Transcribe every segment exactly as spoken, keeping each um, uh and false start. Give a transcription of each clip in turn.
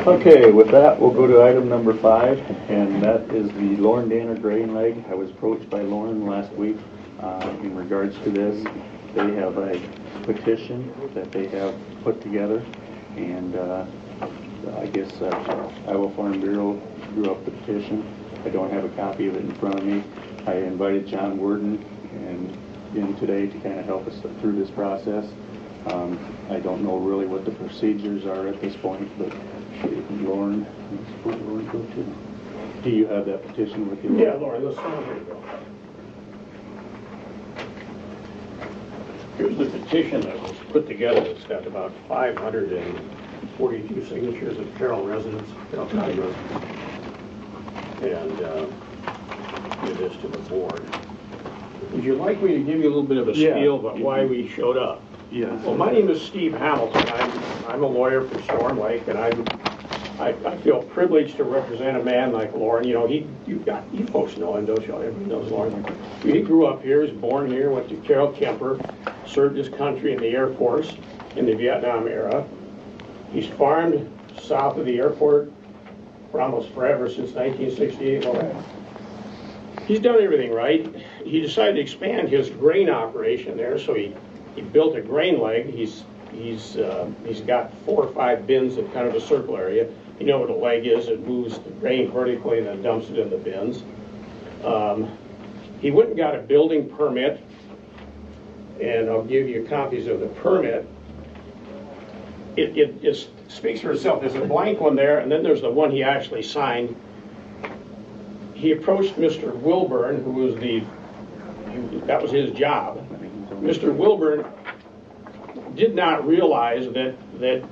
Okay, with that, we'll go to item number five, and that is the Lauren Danner grain leg. I was approached by Lauren last week uh, in regards to this. They have a petition that they have put together, and uh, I guess uh, Iowa Farm Bureau drew up the petition. I don't have a copy of it in front of me. I invited John Worden and in today to kind of help us through this process. Um, I don't know really what the procedures are at this point, but Lauren, Lauren go to. Do you have that petition with you? Yeah, Lauren, let's start. Here you go. Here's the petition that was put together. It's got about five hundred forty-two signatures of Carroll residents, Carroll County residents. And uh, give this to the board. Would you like me to give you a little bit of a Yeah. spiel about why we showed up? Yes. Well, my name is Steve Hamilton. I'm, I'm a lawyer for Storm Lake, and I'm, I, I feel privileged to represent a man like Lauren. You know, he, you got, you folks know him, don't you? Everybody knows Lauren. He grew up here, was born here, went to Carroll Kemper, served his country in the Air Force in the Vietnam era. He's farmed south of the airport for almost forever, since nineteen sixty-eight. Well, he's done everything right. He decided to expand his grain operation there, so he He built a grain leg. He's he's uh, he's got four or five bins in kind of a circle area. You know what a leg is? It moves the grain vertically and then dumps it in the bins. Um, he went and got a building permit, and I'll give you copies of the permit. It, it, it speaks for itself. There's a blank one there, and then there's the one he actually signed. He approached Mister Wilburn, who was the that was his job. Mister Wilburn did not realize that that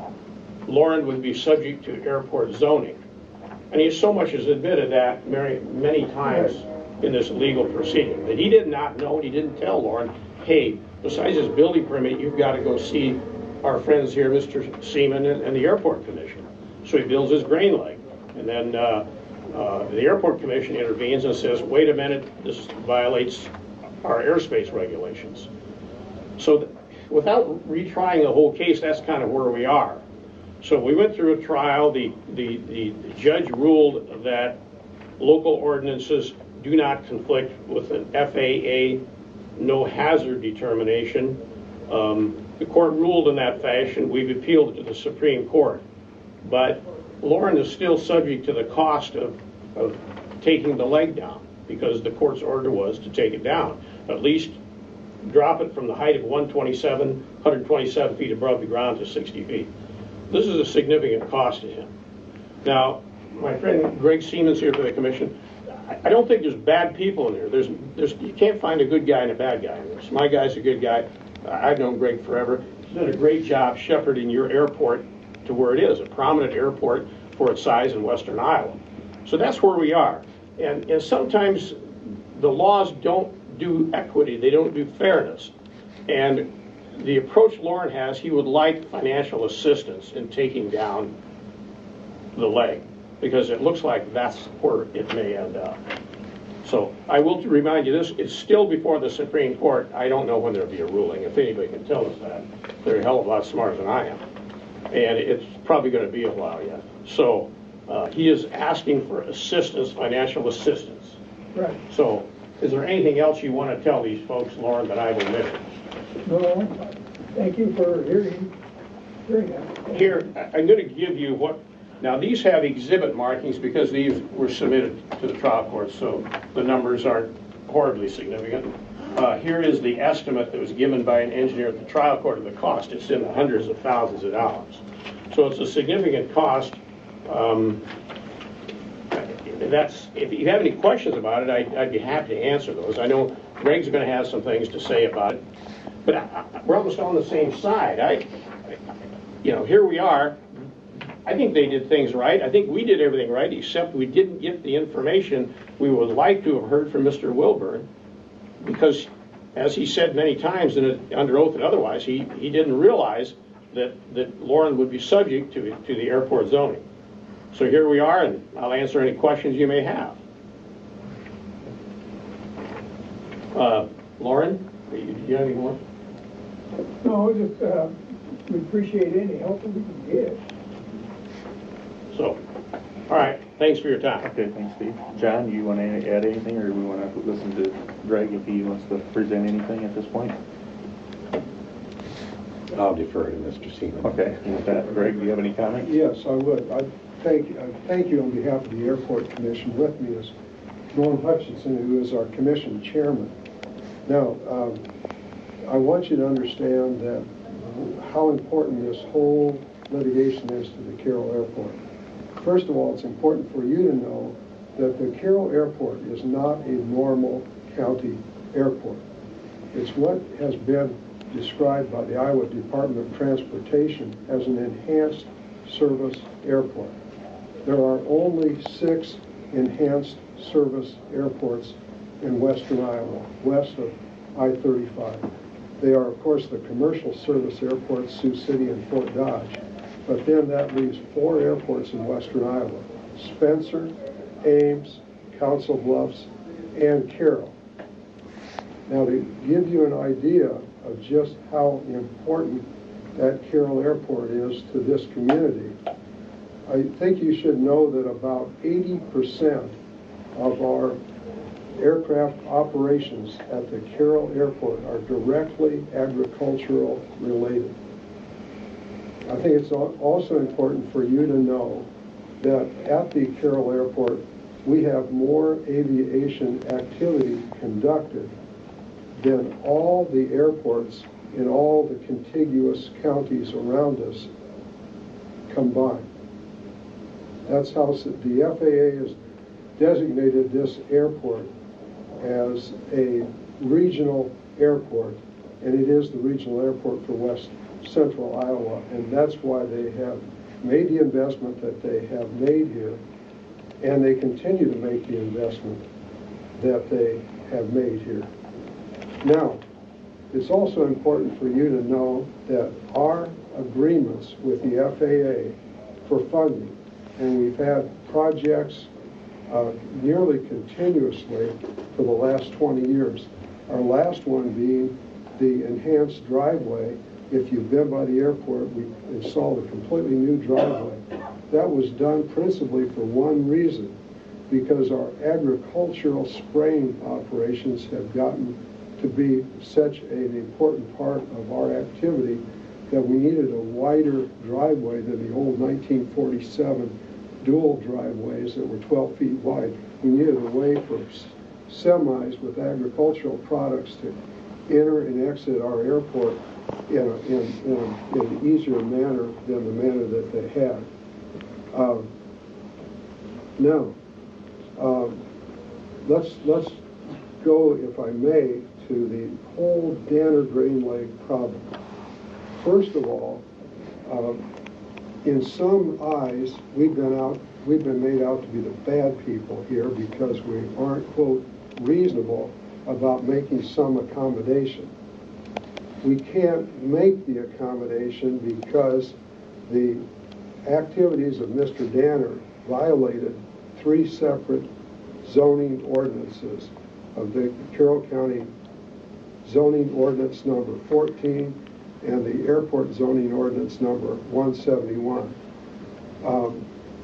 Lauren would be subject to airport zoning. And he so much as admitted that many, many times in this legal proceeding, that he did not know, and he didn't tell Lauren, hey, besides this building permit, you've got to go see our friends here, Mister Seaman and, and the Airport Commission. So he builds his grain leg. And then uh, uh, the Airport Commission intervenes and says, wait a minute, this violates our airspace regulations. So th without retrying the whole case, that's kind of where we are. So we went through a trial. The, the, the, the judge ruled that local ordinances do not conflict with an F A A no hazard determination. Um, the court ruled in that fashion. We've appealed it to the Supreme Court. But Lauren is still subject to the cost of, of taking the leg down, because the court's order was to take it down. At least drop it from the height of one twenty-seven, one hundred twenty-seven feet above the ground to sixty feet. This is a significant cost to him. Now, my friend Greg Siemens here for the commission, I don't think there's bad people in there. There's, there's, you can't find a good guy and a bad guy in this. My guy's a good guy. I've known Greg forever. He's done a great job shepherding your airport to where it is, a prominent airport for its size in western Iowa. So that's where we are. And, and sometimes the laws don't do equity, they don't do fairness. And the approach Lauren has, he would like financial assistance in taking down the leg, because it looks like that's where it may end up. So I will remind you, this is still before the Supreme Court. I don't know when there'll be a ruling. If anybody can tell us that, they're a hell of a lot smarter than I am. And it's probably going to be a while yet. So uh, he is asking for assistance, financial assistance. Right. So is there anything else you want to tell these folks, Lauren, that I've omitted? No, thank you for hearing, hearing that. Here, I'm going to give you what, now these have exhibit markings because these were submitted to the trial court, so the numbers aren't horribly significant. Uh, here is the estimate that was given by an engineer at the trial court of the cost. It's in the hundreds of thousands of dollars. So it's a significant cost. Um, that's, if you have any questions about it, I'd, I'd be happy to answer those. I know Greg's going to have some things to say about it, but I, I, we're almost on the same side. I, I, you know, here we are. I think they did things right. I think we did everything right, except we didn't get the information we would like to have heard from Mister Wilburn, because, as he said many times, in a, under oath and otherwise, he, he didn't realize that, that Lauren would be subject to, to the airport zoning. So here we are, and I'll answer any questions you may have. Uh, Lauren, do you, do you have any more? No, just uh, we appreciate any help that we can get. So, all right, thanks for your time. Okay, thanks, Steve. John, you want to add anything, or we want to listen to Greg if he wants to present anything at this point? I'll defer to Mister Seaman. Okay, with that, Greg, do you have any comments? Yes, I would. I thank, I thank you on behalf of the Airport Commission. With me is Norm Hutchinson, who is our commission chairman. Now, um, I want you to understand that how important this whole litigation is to the Carroll Airport. First of all, it's important for you to know that the Carroll Airport is not a normal county airport. It's what has been described by the Iowa Department of Transportation as an enhanced service airport. There are only six enhanced service airports in western Iowa, west of I thirty-five. They are, of course, the commercial service airports, Sioux City and Fort Dodge. But then that leaves four airports in western Iowa: Spencer, Ames, Council Bluffs, and Carroll. Now, to give you an idea of just how important that Carroll Airport is to this community, I think you should know that about eighty percent of our aircraft operations at the Carroll Airport are directly agricultural related. I think it's also important for you to know that at the Carroll Airport, we have more aviation activity conducted than all the airports in all the contiguous counties around us combined. That's how the F A A has designated this airport as a regional airport, and it is the regional airport for West Central Iowa, and that's why they have made the investment that they have made here, and they continue to make the investment that they have made here. Now, it's also important for you to know that our agreements with the F A A for funding, and we've had projects uh, nearly continuously for the last twenty years. Our last one being the enhanced driveway. If you've been by the airport, we installed a completely new driveway. That was done principally for one reason, because our agricultural spraying operations have gotten to be such an important part of our activity that we needed a wider driveway than the old nineteen forty-seven dual driveways that were twelve feet wide. We needed a way for semis with agricultural products to enter and exit our airport in, a, in, in, a, in an easier manner than the manner that they had. Uh, now, uh, let's let's go, if I may, to the whole Danner Grain Lake problem. First of all, uh, in some eyes, we've been out, we've been made out to be the bad people here because we aren't, quote, reasonable about making some accommodation. We can't make the accommodation because the activities of Mister Danner violated three separate zoning ordinances of the Carroll County zoning ordinance number fourteen and the airport zoning ordinance number one seventy-one. Um,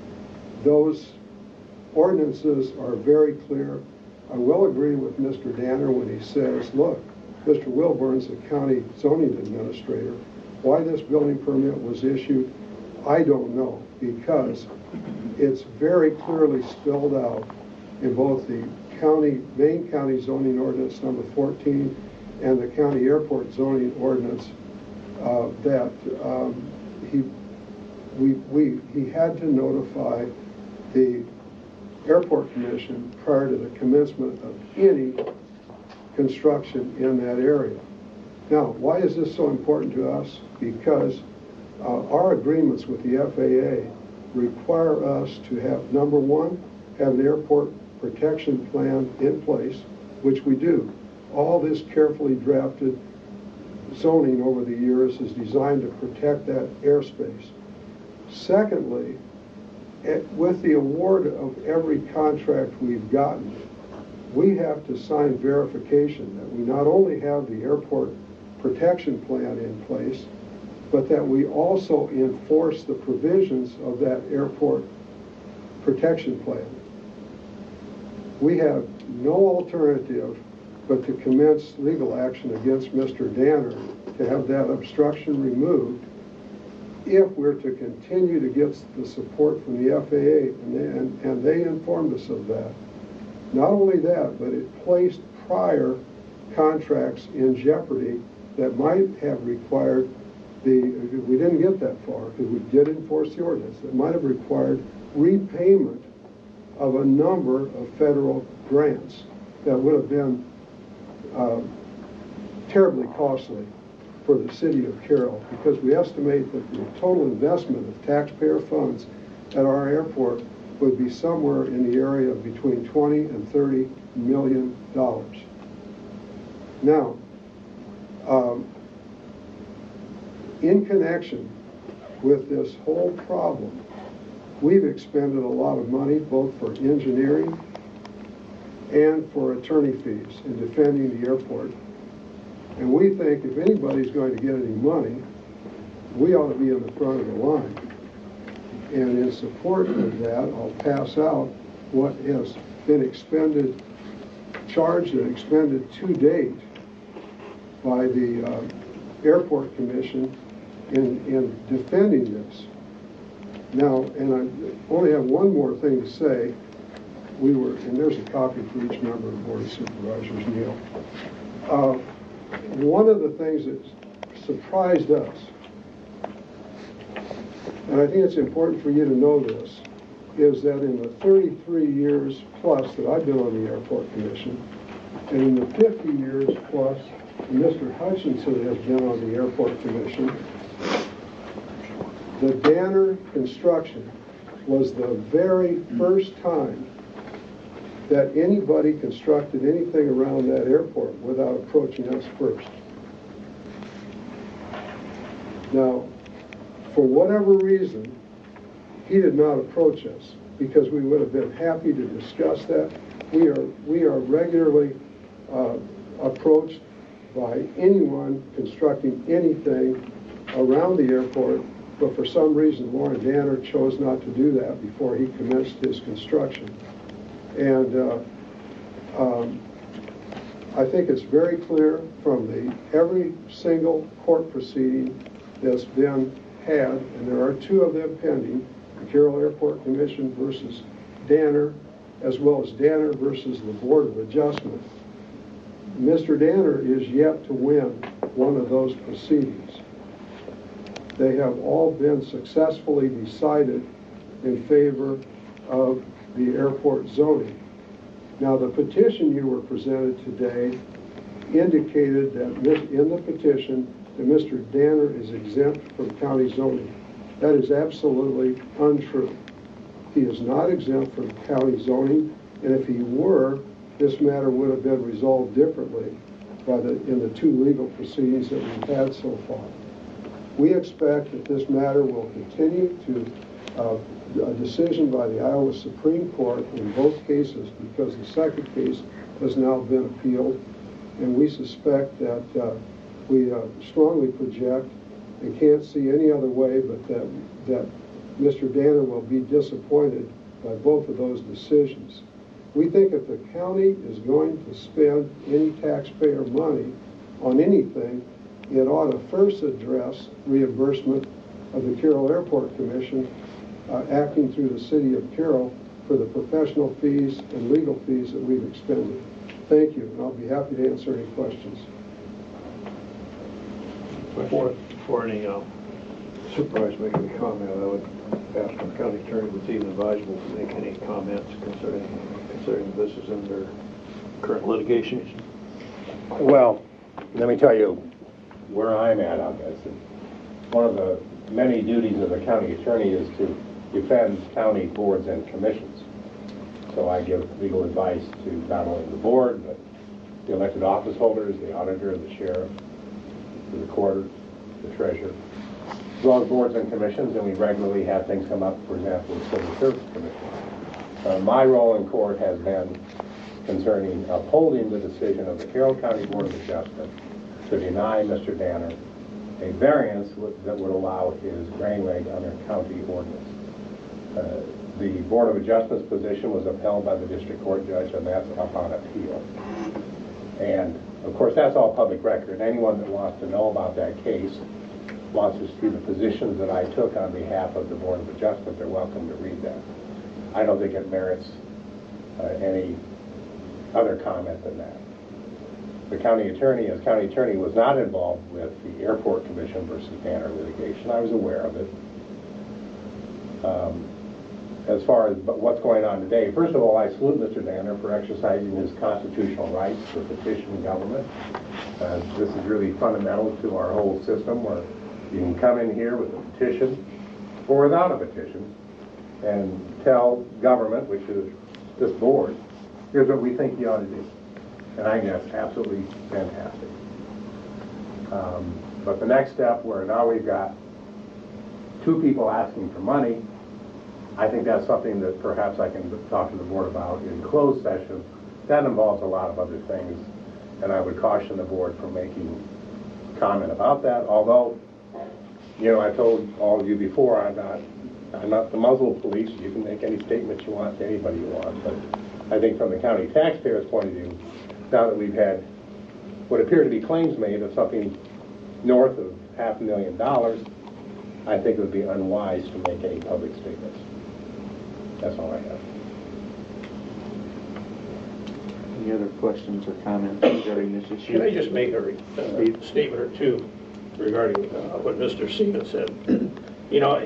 those ordinances are very clear. I will agree with Mister Danner when he says, look, Mister Wilburn's the county zoning administrator. Why this building permit was issued, I don't know, because it's very clearly spelled out in both the county, Maine County zoning ordinance number fourteen and the county airport zoning ordinance uh, that um, he, we, we, he had to notify the airport commission prior to the commencement of any construction in that area. Now, why is this so important to us? Because uh, our agreements with the F A A require us to have, number one, have an airport protection plan in place, which we do. All this carefully drafted zoning over the years is designed to protect that airspace. Secondly, it, with the award of every contract we've gotten, we have to sign verification that we not only have the airport protection plan in place, but that we also enforce the provisions of that airport protection plan. We have no alternative but to commence legal action against Mister Danner to have that obstruction removed if we're to continue to get the support from the F A A, and they, and, and they informed us of that. Not only that, but it placed prior contracts in jeopardy that might have required the, we didn't get that far because we did enforce the ordinance, that might have required repayment of a number of federal grants that would have been uh, terribly costly for the city of Carroll, because we estimate that the total investment of taxpayer funds at our airport would be somewhere in the area of between twenty and thirty million dollars. Now, um, in connection with this whole problem, we've expended a lot of money both for engineering and for attorney fees in defending the airport. And we think if anybody's going to get any money, we ought to be in the front of the line. And in support of that, I'll pass out what has been expended, charged and expended to date by the uh, Airport Commission in, in defending this. Now, and I only have one more thing to say. We were, and there's a copy for each member of the Board of Supervisors, Neil. Uh, one of the things that surprised us, and I think it's important for you to know this, is that in the thirty-three years plus that I've been on the Airport Commission, and in the fifty years plus Mister Hutchinson has been on the Airport Commission, the Danner construction was the very first time that anybody constructed anything around that airport without approaching us first. Now, for whatever reason, he did not approach us, because we would have been happy to discuss that. We are, we are regularly uh, approached by anyone constructing anything around the airport, but for some reason Warren Danner chose not to do that before he commenced his construction. And uh, um, I think it's very clear from the every single court proceeding that's been had, and there are two of them pending, the Carroll Airport Commission versus Danner, as well as Danner versus the Board of Adjustment. Mister Danner is yet to win one of those proceedings. They have all been successfully decided in favor of the airport zoning. Now, the petition you were presented today indicated that in the petition that Mister Danner is exempt from county zoning. That is absolutely untrue. He is not exempt from county zoning, and if he were, this matter would have been resolved differently by the, in the two legal proceedings that we've had so far. We expect that this matter will continue to uh, a decision by the Iowa Supreme Court in both cases, because the second case has now been appealed, and we suspect that uh, we uh, strongly project and can't see any other way but that, that Mister Danner will be disappointed by both of those decisions. We think if the county is going to spend any taxpayer money on anything, it ought to first address reimbursement of the Carroll Airport Commission uh, acting through the city of Carroll for the professional fees and legal fees that we've expended. Thank you, and I'll be happy to answer any questions. Before, before any uh, supervisor make any comment, I would ask our county attorney if it's even advisable to make any comments concerning considering this is under current litigation. Well, let me tell you where I'm at on this. One of the many duties of the county attorney is to defend county boards and commissions. So I give legal advice to not only the board, but the elected office holders, the auditor, the sheriff, the recorder, the treasurer, as well as boards and commissions, and we regularly have things come up, for example, the Civil Service Commission. Uh, my role in court has been concerning upholding the decision of the Carroll County Board of Adjustment to deny Mister Danner a variance that would allow his grain leg under county ordinance. Uh, The Board of Adjustments position was upheld by the district court judge, and that's up on appeal. And, of course, that's all public record. Anyone that wants to know about that case, wants to see the positions that I took on behalf of the Board of Adjustment, they're welcome to read that. I don't think it merits uh, any other comment than that. The county attorney, as county attorney, was not involved with the Airport Commission versus Danner litigation. I was aware of it. Um, as far as but what's going on today, first of all, I salute Mister Danner for exercising his constitutional rights to petition government. Uh, this is really fundamental to our whole system, where you can come in here with a petition or without a petition and tell government, which is this board, here's what we think you ought to do. And I think that's absolutely fantastic. Um, but the next step, where now we've got two people asking for money, I think that's something that perhaps I can talk to the board about in closed session. That involves a lot of other things, and I would caution the board from making comment about that. Although, you know, I told all of you before, I'm not, I'm not the muzzle police. You can make any statements you want to anybody you want, but I think from the county taxpayer's point of view, now that we've had what appear to be claims made of something north of half a million dollars, I think it would be unwise to make any public statements. That's all I have. Any other questions or comments regarding this issue? Can I just make a, re- a statement or two regarding uh, what Mister Seaman said? You know,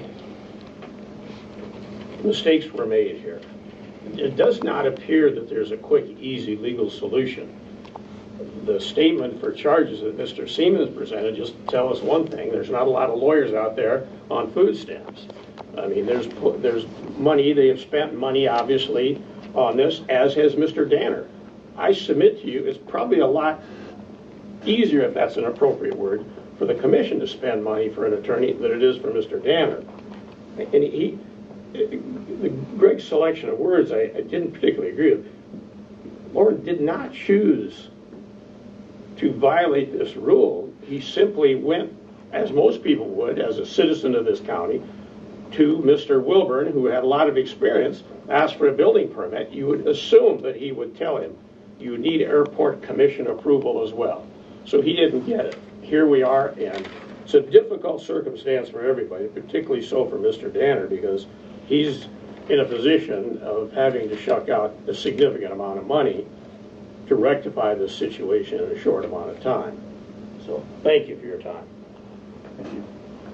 mistakes were made here. It does not appear that there's a quick, easy legal solution. The statement for charges that Mister Seaman presented just tell us one thing: there's not a lot of lawyers out there on food stamps. I mean, there's there's money, they have spent money, obviously, on this, as has Mister Danner. I submit to you, it's probably a lot easier, if that's an appropriate word, for the commission to spend money for an attorney than it is for Mister Danner. And he, the Greg's selection of words, I, I didn't particularly agree with. Lauren did not choose to violate this rule. He simply went, as most people would, as a citizen of this county, to Mister Wilburn, who had a lot of experience, asked for a building permit. You would assume that he would tell him, you need airport commission approval as well. So he didn't get it. Here we are, and it's a difficult circumstance for everybody, particularly so for Mister Danner, because he's in a position of having to shuck out a significant amount of money to rectify this situation in a short amount of time. So thank you for your time. Thank you.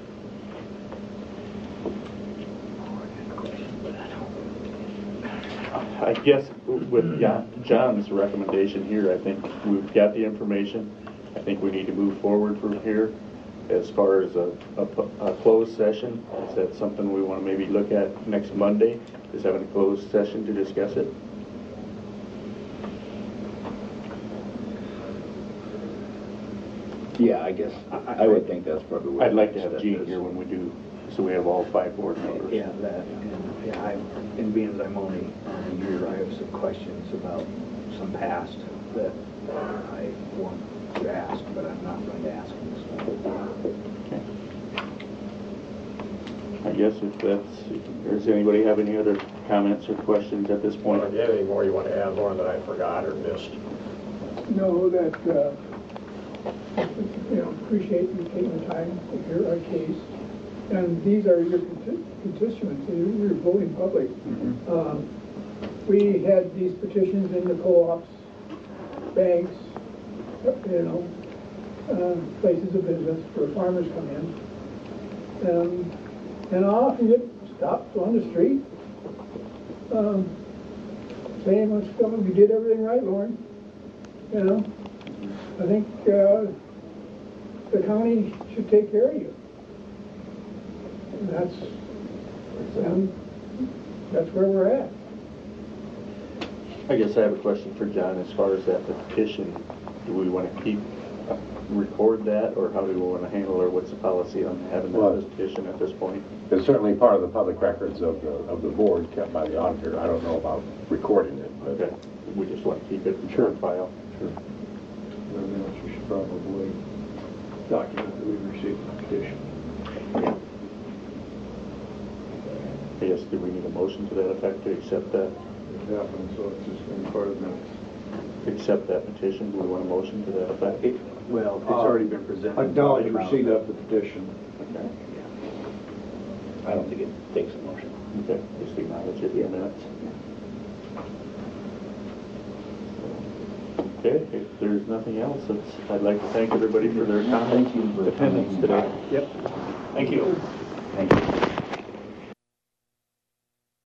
I guess with John's recommendation here, I think we've got the information. I think we need to move forward from here. As far as a, a, a closed session, is that something we want to maybe look at next Monday? Is having a closed session to discuss it? Yeah, I guess, I would think that's probably what. I'd like to the have step Gene is. here when we do, so we have all five board members. Yeah, that, and, yeah, I, and being that I'm only on a year, I have some questions about some past that I want to ask, but I'm not going to ask them this one. Okay. I guess if that's, does anybody have any other comments or questions at this point? Do you have any more you want to add, Lauren, that I forgot or missed? Know that, uh, you know, appreciate you taking the time to hear our case. And these are your conti- constituents, your your voting public. Mm-hmm. Um, we had these petitions in the co-ops, banks, you know, uh, places of business where farmers come in. Um, and I often get stopped on the street um, saying, well, you did everything right, Lauren. You know, I think uh, the county should take care of you. And that's, um, that's where we're at. I guess I have a question for John as far as that petition. Do we want to keep, uh, record that, or how do we want to handle it, or what's the policy on having Well, that petition at this point? It's certainly part of the public records of the, of the board kept by the auditor. I don't know about recording it. But Okay, we just want to keep it in Sure. short file. Sure. Everything else, we should probably document that we received the petition. I guess, do we need a motion to that effect to accept that, It happened, so it's just been part of minutes. accept that petition? Do we want a motion to that effect? It- Well, it's already been presented. Acknowledge receipt of the petition. Okay. I don't think it takes a motion. Okay, just acknowledge it in minutes. Okay, if there's nothing else, it's, I'd like to thank everybody for their comments and attendance today. Yep. Thank you. Thank you.